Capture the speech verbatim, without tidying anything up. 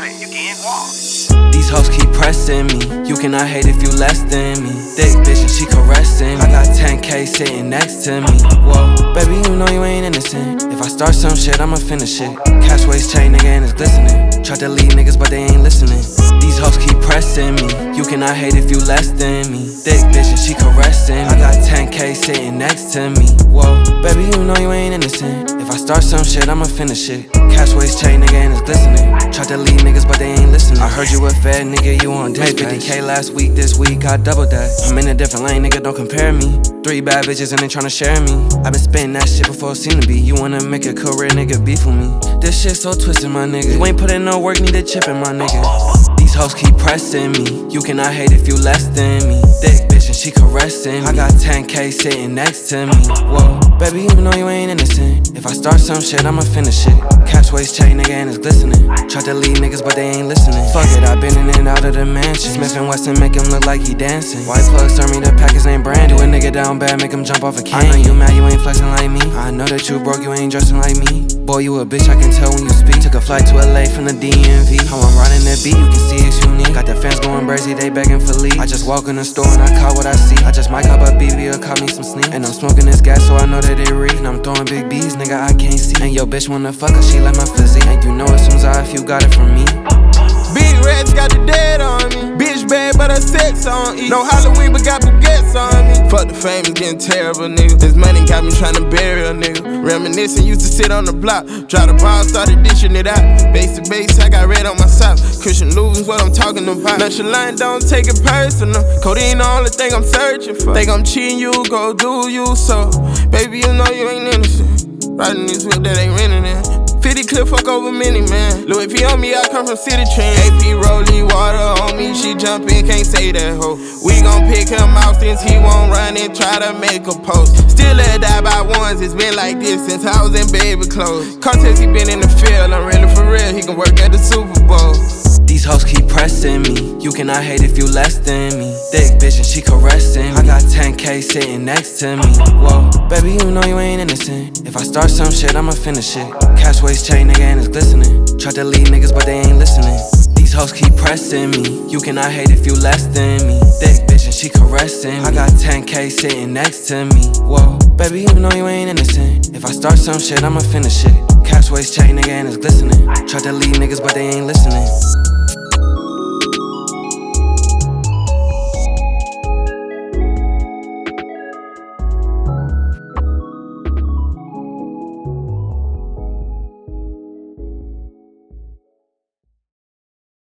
you getting walk. These hoes keep pressing me. You cannot hate if you less than me. Thick bitch and she caressing. I got ten K sitting next to me. Whoa, baby, you know you ain't innocent. If I start some shit, I'ma finish it. Cash waist chain, nigga, and it's glistening. Tried to lead niggas, but they ain't listening. These hoes keep pressing me. You cannot hate if you less than me. Thick bitch and she caressing. I got ten K sitting next to me. Whoa, baby, you know you ain't innocent. If I start some shit, I'ma finish it. Cash waist chain, nigga, and it's glistening. Tried to lead niggas, but they ain't listening. I heard you a fed nigga, you on dispatch. Made fifty K last week, this week I doubled that. I'm in a different lane, nigga, don't compare me. Three bad bitches and they tryna share me. I been spitting that shit before it seemed to be. You wanna make a career, nigga, beef with me. This shit so twisted, my nigga. You ain't put in no work, need a chip in my nigga. These hoes keep pressing me. You cannot hate if you less than me. Thick bitch and she caressing. I got ten K sitting next to me. Whoa, baby, you know you ain't innocent. If I start some shit, I'ma finish it. Cash waist chain, nigga, and it's glistening. Tried to lead niggas, but they ain't listening. Fuck it, I been in and out of the mansion. Smith and Wesson make him look like he dancing. White plug serve me the pack, his name Brandon. Do a nigga down bad, make him jump off a can. I know you mad, you ain't flexing like me. I know that you broke, you ain't dressing like me. Boy, you a bitch, I can tell when you speak. Took a flight to L A from the D M V. How I'm riding that beat, you can see it's unique. Got the fans going crazy, they begging for leave. I just walk in the store and I caught what I see. I just might cop a B B or cop me some sneak. And I'm smoking this gas so I know that it reek. And I'm throwing big B's, nigga, I can't see. And yo bitch wanna fuck her, she like my physique. And you know it seems out if you got it from me. Big rats got the dead on me. Bitch bad, but her sex on E. No Halloween, but got baguettes on me. Fuck the fame, it's getting terrible, nigga. This money got me tryna bury a nigga. Reminiscing, used to sit on the block. Try the ball, started dishing it out. Base to base, I got red on my socks. Christian Louis, what I'm talking about. Nonchalant, don't take it personal. Codeine, the only thing I'm searching for. Think I'm cheating you, go do you so. Baby, you know you ain't innocent. Riding this whip that ain't renting in. fifty clip, fuck over mini, man. Louis V on me, I come from City Train. A P rolling water on me, she jump in, can't say that hoe. We gon' pick him out since he won't run and try to make a post. Still let die by ones, it's been like this since I was in baby clothes. Contest, he been in the field, I'm really for real, he can work at the Super Bowl. These hoes keep pressing me. You cannot hate if you less than me. Thick bitch and she caressing. I got ten K sitting next to me. Whoa, baby, you know you ain't innocent. If I start some shit, I'ma finish it. Cash waist chain, nigga, and it's glistening. Tried to lead niggas, but they ain't listening. These hoes keep pressing me. You cannot hate if you less than me. Thick bitch and she caressing. I got ten K sitting next to me. Whoa, baby, you know you ain't innocent. If I start some shit, I'ma finish it. Cash waist chain, nigga, and it's glistening. Tried to lead niggas, but they ain't listening.